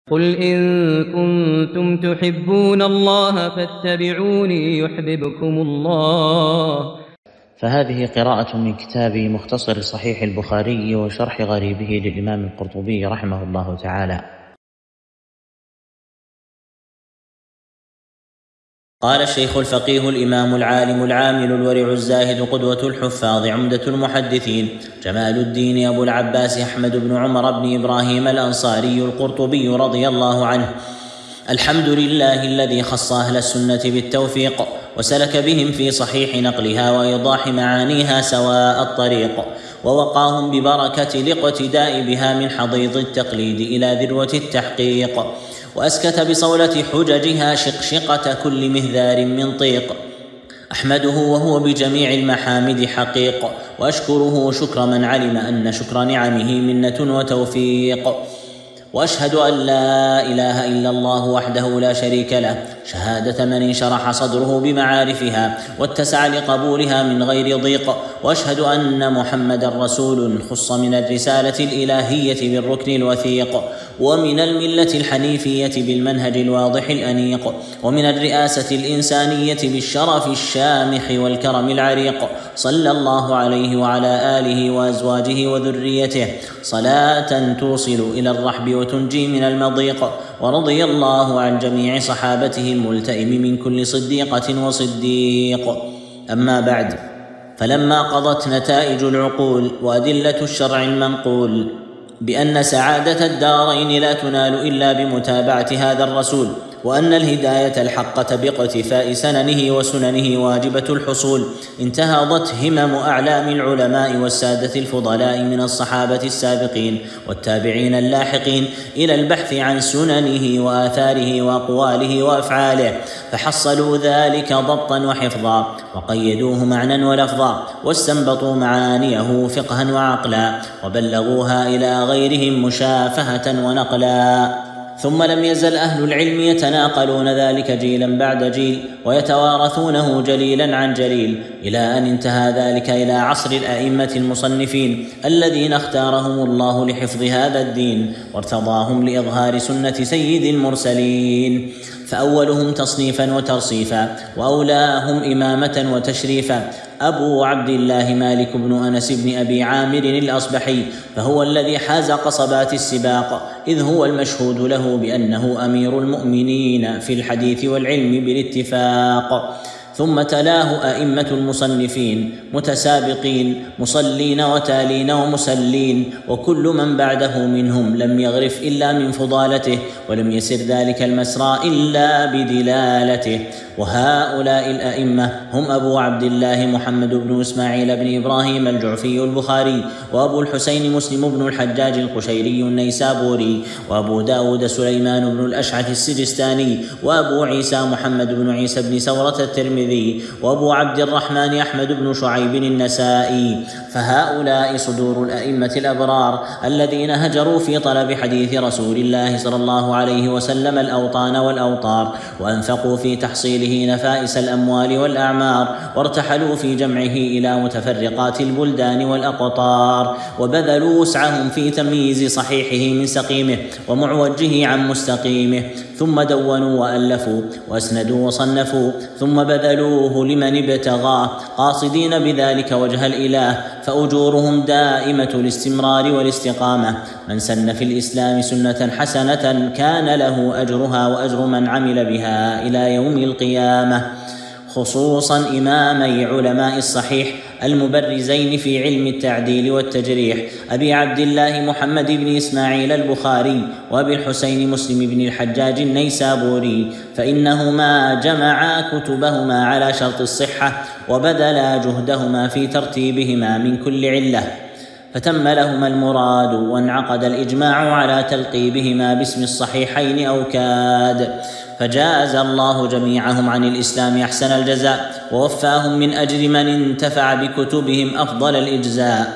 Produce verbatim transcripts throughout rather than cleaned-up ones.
قل إن كنتم تحبون الله فاتبعوني يحببكم الله. فهذه قراءة من كتاب مختصر صحيح البخاري وشرح غريبه للإمام القرطبي رحمه الله تعالى. قال الشيخ الفقيه الإمام العالم العامل الورع الزاهد قدوة الحفاظ عمدة المحدثين جمال الدين أبو العباس أحمد بن عمر بن إبراهيم الأنصاري القرطبي رضي الله عنه: الحمد لله الذي خص أهل السنة بالتوفيق وسلك بهم في صحيح نقلها وإيضاح معانيها سواء الطريق، ووقاهم ببركة الاقتداء بها من حضيض التقليد إلى ذروة التحقيق، وأسكت بصولة حججها شقشقة كل مهذار من طيق. أحمده وهو بجميع المحامد حقيق، وأشكره شكر من علم أن شكر نعمه منة وتوفيق. وأشهد أن لا إله إلا الله وحده لا شريك له شهادة من انشرح صدره بمعارفها واتسع لقبولها من غير ضيق. وأشهد أن محمد رسول خص من الرسالة الإلهية بالركن الوثيق، ومن الملة الحنيفية بالمنهج الواضح الأنيق، ومن الرئاسة الإنسانية بالشرف الشامخ والكرم العريق. صلى الله عليه وعلى آله وأزواجه وذريته صلاة توصل إلى الرحب وتنجي من المضيق. ورضي الله عن جميع صحابته الملتئم من كل صديقة وصديق. أما بعد، فلما قضت نتائج العقول وأدلة الشرع المنقول بأن سعادة الدارين لا تنال إلا بمتابعة هذا الرسول، وأن الهداية الحقة باقتفاء سننه وسننه واجبة الحصول، انتهضت همم أعلام العلماء والسادة الفضلاء من الصحابة السابقين والتابعين اللاحقين إلى البحث عن سننه وآثاره وأقواله وأفعاله، فحصلوا ذلك ضبطا وحفظا، وقيدوه معنى ولفظا، واستنبطوا معانيه فقها وعقلا، وبلغوها إلى غيرهم مشافهة ونقلا. ثم لم يزل أهل العلم يتناقلون ذلك جيلا بعد جيل، ويتوارثونه جليلا عن جليل، إلى أن انتهى ذلك إلى عصر الأئمة المصنفين الذين اختارهم الله لحفظ هذا الدين، وارتضاهم لإظهار سنة سيد المرسلين. فأولهم تصنيفا وترصيفا، وأولاهم إمامة وتشريفا، أبو عبد الله مالك بن أنس بن أبي عامر الأصبحي، فهو الذي حاز قصبات السباق، إذ هو المشهود له بأنه أمير المؤمنين في الحديث والعلم بالاتفاق. ثم تلاه أئمة المصنفين متسابقين مصلين وتالين ومسلين، وكل من بعده منهم لم يغرف إلا من فضالته، ولم يسر ذلك المسرى إلا بدلالته. وهؤلاء الأئمة هم أبو عبد الله محمد بن إسماعيل بن إبراهيم الجعفي البخاري، وأبو الحسين مسلم بن الحجاج القشيري النيسابوري، وأبو داود سليمان بن الأشعث السجستاني، وأبو عيسى محمد بن عيسى بن سورة الترمذي، وأبو عبد الرحمن أحمد بن شعيب النسائي. فهؤلاء صدور الأئمة الأبرار الذين هجروا في طلب حديث رسول الله صلى الله عليه وسلم الأوطان والأوطار، وأنفقوا في تحصيله نفائس الأموال والأعمار، وارتحلوا في جمعه إلى متفرقات البلدان والأقطار، وبذلوا وسعهم في تمييز صحيحه من سقيمه ومعوجه عن مستقيمه، ثم دونوا وألفوا وأسندوا وصنفوا، ثم بذلوه لمن ابتغاه قاصدين بذلك وجه الإله، فأجورهم دائمة الاستمرار والاستقامة. من سن في الإسلام سنة حسنة كان له أجرها وأجر من عمل بها إلى يوم القيامة. خصوصا إمامي علماء الصحيح المبرزين في علم التعديل والتجريح، أبي عبد الله محمد بن إسماعيل البخاري، وأبي الحسين مسلم بن الحجاج النيسابوري، فإنهما جمعا كتبهما على شرط الصحة، وبذلا جهدهما في ترتيبهما من كل علة، فتم لهما المراد، وانعقد الإجماع على تلقيبهما باسم الصحيحين أو كاد. فجاز الله جميعهم عن الإسلام أحسن الجزاء، ووفاهم من أجر من انتفع بكتبهم أفضل الإجزاء.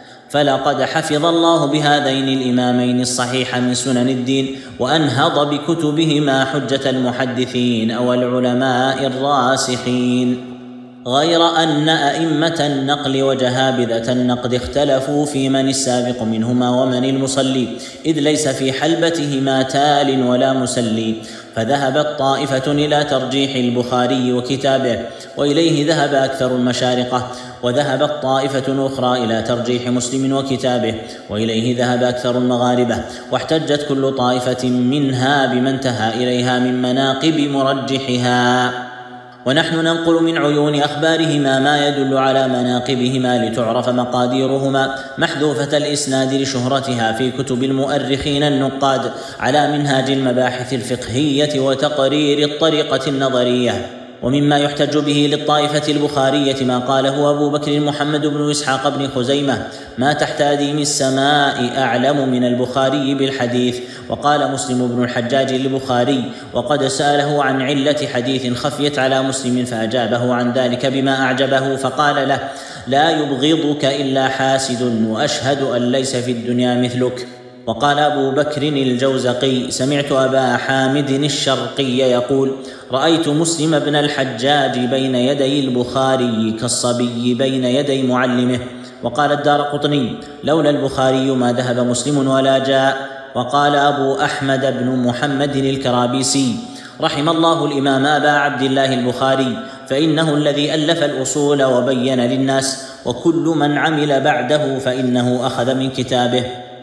فلقد حفظ الله بهذين الإمامين الصحيح من سنن الدين، وأنهض بكتبهما حجة المحدثين أو العلماء الراسخين. غير أن أئمة النقل وجهابذة النقد اختلفوا في من السابق منهما ومن المصلي، إذ ليس في حلبتهما تال ولا مسلي، فذهبت طائفة إلى ترجيح البخاري وكتابه، وإليه ذهب أكثر المشارقة، وذهبت طائفة أخرى إلى ترجيح مسلم وكتابه، وإليه ذهب أكثر المغاربة، واحتجت كل طائفة منها بما انتهى إليها من مناقب مرجحها. ونحن ننقل من عيون أخبارهما ما يدل على مناقبهما لتعرف مقاديرهما محذوفة الإسناد لشهرتها في كتب المؤرخين النقاد على منهاج المباحث الفقهية وتقرير الطريقة النظرية. ومما يحتج به للطائفة البخارية ما قاله أبو بكر محمد بن إسحاق بن خزيمة: ما تحت أديم السماء أعلم من البخاري بالحديث. وقال مسلم بن الحجاج للبخاري وقد سأله عن علة حديث خفيت على مسلم فأجابه عن ذلك بما أعجبه، فقال له: لا يبغضك إلا حاسد، وأشهد أن ليس في الدنيا مثلك. وقال أبو بكر الجوزقي: سمعت أبا حامد الشرقي يقول: رأيت مسلم بن الحجاج بين يدي البخاري كالصبي بين يدي معلمه. وقال الدارقطني: لولا البخاري ما ذهب مسلم ولا جاء. وقال أبو أحمد بن محمد الكرابيسي: رحم الله الإمام أبا عبد الله البخاري، فإنه الذي ألف الأصول وبين للناس، وكل من عمل بعده فإنه أخذ من كتابه،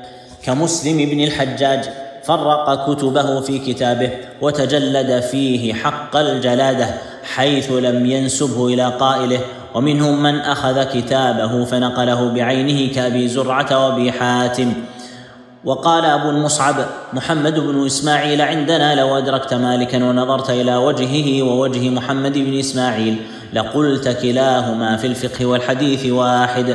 كمسلم بن الحجاج فرق كتبه في كتابه وتجلد فيه حق الجلادة حيث لم ينسبه إلى قائله، ومنهم من أخذ كتابه فنقله بعينه كأبي زرعة وأبي حاتم. وقال أبو المصعب محمد بن إسماعيل: عندنا لو أدركت مالكا ونظرت إلى وجهه ووجه محمد بن إسماعيل لقلت كلاهما في الفقه والحديث واحد.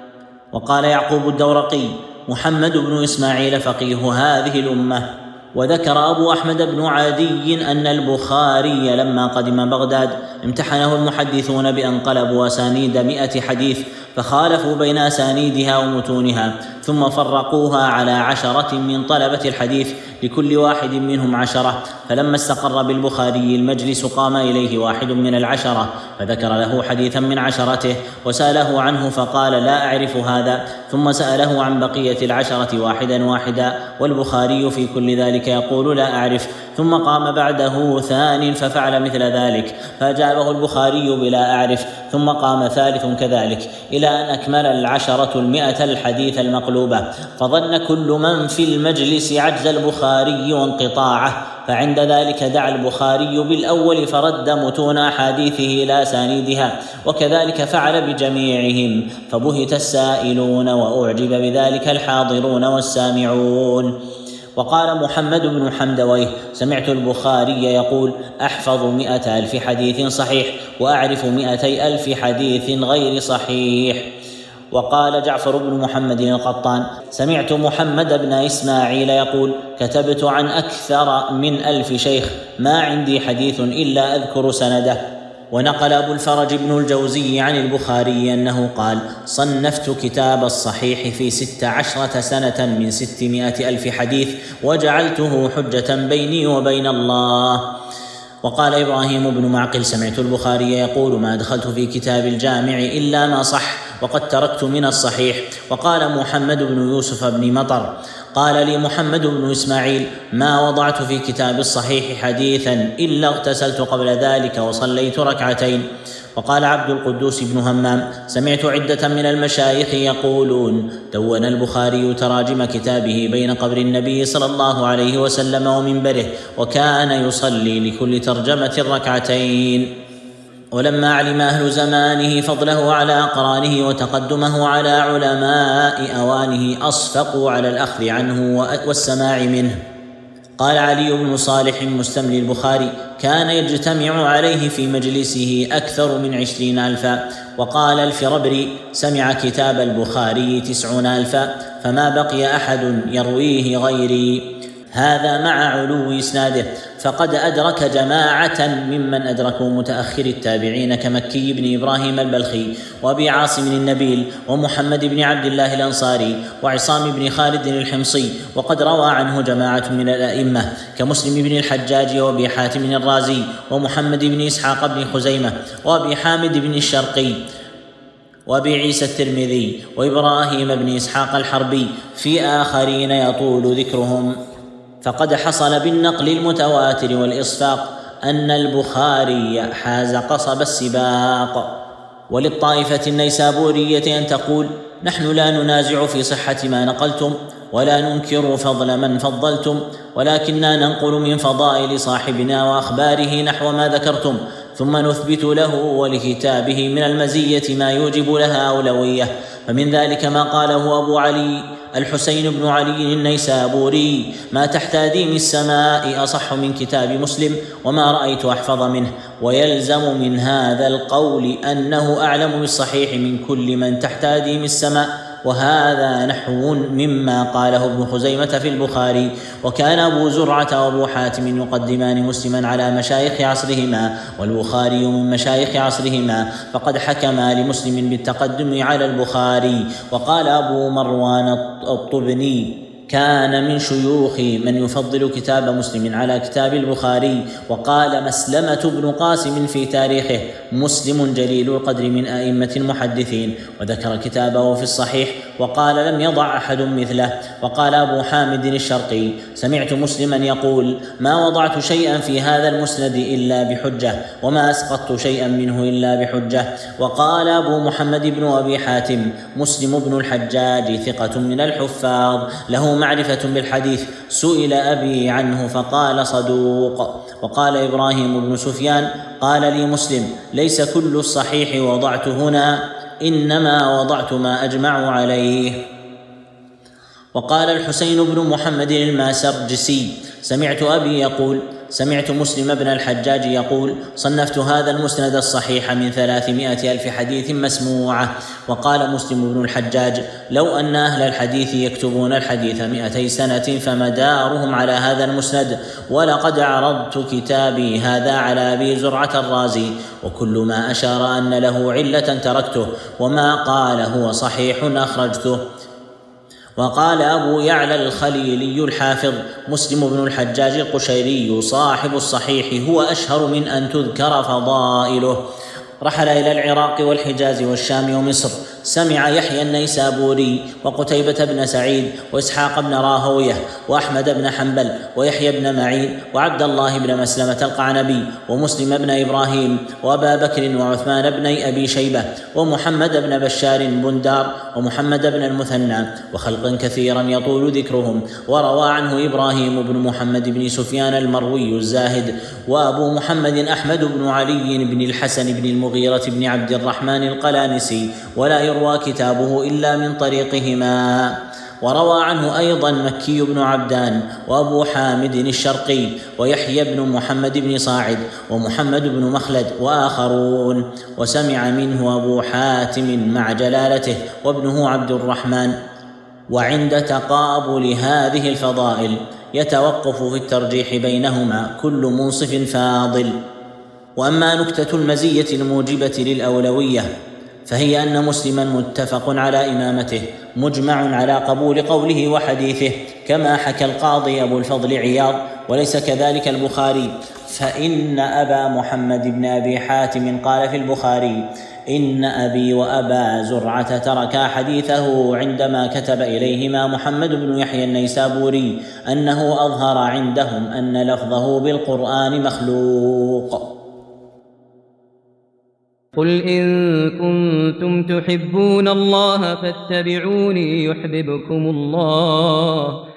وقال يعقوب الدورقي: محمد بن إسماعيل فقيه هذه الأمة. وذكر أبو أحمد بن عدي أن البخاري لما قدم بغداد امتحنه المحدثون بأن قلبوا أسانيد مئة حديث فخالفوا بين أسانيدها ومتونها، ثم فرقوها على عشرة من طلبة الحديث لكل واحد منهم عشرة، فلما استقر بالبخاري المجلس قام إليه واحد من العشرة فذكر له حديثا من عشرته وسأله عنه فقال: لا أعرف هذا، ثم سأله عن بقية العشرة واحدا واحدا، والبخاري في كل ذلك يقول: لا أعرف، ثم قام بعده ثان ففعل مثل ذلك فأجابه البخاري بلا أعرف، ثم قام ثالث كذلك، إلى أن أكمل العشرة المئة الحديث المقلوبة، فظن كل من في المجلس عجز البخاري وانقطاعه، فعند ذلك دعا البخاري بالأول فرد متون أحاديثه إلى أسانيدها، وكذلك فعل بجميعهم، فبهت السائلون وأعجب بذلك الحاضرون والسامعون. وقال محمد بن حمدويه: سمعت البخاري يقول: أحفظ مئة ألف حديث صحيح وأعرف مئتي ألف حديث غير صحيح. وقال جعفر بن محمد القطان: سمعت محمد بن إسماعيل يقول: كتبت عن أكثر من ألف شيخ ما عندي حديث إلا أذكر سنده. ونقل أبو الفرج بن الجوزي عن البخاري أنه قال: صنفت كتاب الصحيح في ست عشرة سنة من ستمائة ألف حديث وجعلته حجة بيني وبين الله. وقال إبراهيم بن معقل: سمعت البخاري يقول: ما دخلت في كتاب الجامع إلا ما صح وقد تركت من الصحيح. وقال محمد بن يوسف بن مطر: قال لي محمد بن إسماعيل: ما وضعت في كتاب الصحيح حديثا إلا اغتسلت قبل ذلك وصليت ركعتين. وقال عبد القدوس بن همام: سمعت عدة من المشايخ يقولون: دون البخاري تراجم كتابه بين قبر النبي صلى الله عليه وسلم ومنبره، وكان يصلي لكل ترجمة ركعتين. ولما علم أهل زمانه فضله على أقرانه وتقدمه على علماء أوانه أصفقوا على الأخذ عنه والسماع منه. قال علي بن صالح مستملي البخاري: كان يجتمع عليه في مجلسه أكثر من عشرين ألفا. وقال الفربري: سمع كتاب البخاري تسعون ألفا، فما بقي أحد يرويه غيري. هذا مع علو إسناده، فقد أدرك جماعة ممن أدركوا متأخر التابعين كمكي بن إبراهيم البلخي وأبي عاصم النبيل ومحمد بن عبد الله الأنصاري وعصام بن خالد الحمصي. وقد روى عنه جماعة من الأئمة كمسلم بن الحجاج وأبي حاتم الرازي ومحمد بن إسحاق بن خزيمة وأبي حامد بن الشرقي وأبي عيسى الترمذي وإبراهيم بن إسحاق الحربي، في آخرين يطول ذكرهم. فقد حصل بالنقل المتواتر والإصفاق أن البخاري حاز قصب السباق. وللطائفة النيسابورية أن تقول: نحن لا ننازع في صحة ما نقلتم ولا ننكر فضل من فضلتم، ولكننا ننقل من فضائل صاحبنا وأخباره نحو ما ذكرتم، ثم نثبت له ولكتابه من المزية ما يوجب لها أولوية. فمن ذلك ما قاله أبو علي الحسين بن علي النيسابوري: ما تحت أديم السماء أصح من كتاب مسلم وما رأيت أحفظ منه. ويلزم من هذا القول أنه أعلم بالصحيح من كل من تحت أديم السماء، وهذا نحو مما قاله ابن خزيمة في البخاري. وكان أبو زرعة وأبو حاتم يقدمان مسلما على مشايخ عصرهما، والبخاري من مشايخ عصرهما، فقد حكما لمسلم بالتقدم على البخاري. وقال أبو مروان الطبني: كان من شيوخي من يفضل كتاب مسلم على كتاب البخاري. وقال مسلمة بن قاسم في تاريخه: مسلم جليل القدر من أئمة المحدثين، وذكر كتابه في الصحيح وقال لم يضع أحد مثله. وقال أبو حامد الشرقي: سمعت مسلما يقول: ما وضعت شيئا في هذا المسند إلا بحجة، وما أسقطت شيئا منه إلا بحجة. وقال أبو محمد بن أبي حاتم: مسلم بن الحجاج ثقة من الحفاظ، له معرفة بالحديث، سئل أبي عنه فقال صدوق. وقال إبراهيم بن سفيان: قال لي مسلم: ليس كل الصحيح وضعت هنا، إنما وضعت ما أجمع عليه. وقال الحسين بن محمد الماسرجسي: سمعت أبي يقول: سمعت مسلم بن الحجاج يقول: صنفت هذا المسند الصحيح من ثلاثمائة ألف حديث مسموعة. وقال مسلم بن الحجاج: لو أن أهل الحديث يكتبون الحديث مئتي سنة فمدارهم على هذا المسند. ولقد عرضت كتابي هذا على أبي زرعة الرازي، وكل ما أشار أن له علة تركته، وما قال هو صحيح أخرجته. وقال أبو يعلى الخليلي الحافظ: مسلم بن الحجاج القشيري صاحب الصحيح هو أشهر من أن تذكر فضائله. رحل إلى العراق والحجاز والشام ومصر. سمع يحيى النيسابوري وقتيبة بن سعيد وإسحاق بن راهويه وأحمد بن حنبل ويحيى بن معين وعبد الله بن مسلمة القعنبي ومسلم بن إبراهيم وأبا بكر وعثمان بن أبي شيبة ومحمد بن بشار بندار ومحمد بن المثنى وخلق كثيرا يطول ذكرهم. وروى عنه إبراهيم بن محمد بن سفيان المروي الزاهد وأبو محمد أحمد بن علي بن الحسن بن المغيرة بن عبد الرحمن القلانسي، ولا يروى كتابه إلا من طريقهما. وروى عنه أيضا مكي بن عبدان وأبو حامد الشرقي ويحيى بن محمد بن صاعد ومحمد بن مخلد وآخرون. وسمع منه أبو حاتم مع جلالته وابنه عبد الرحمن. وعند تقابل هذه الفضائل يتوقف في الترجيح بينهما كل منصف فاضل. وأما نكتة المزية الموجبة للأولوية فهي أن مسلما متفق على إمامته مجمع على قبول قوله وحديثه، كما حكى القاضي أبو الفضل عياض، وليس كذلك البخاري. فإن أبا محمد بن أبي حاتم قال في البخاري: إن أبي وأبا زرعة تركا حديثه عندما كتب إليهما محمد بن يحيى النيسابوري أنه أظهر عندهم أن لفظه بالقرآن مخلوق. قل إن كنتم تحبون الله فاتبعوني يحببكم الله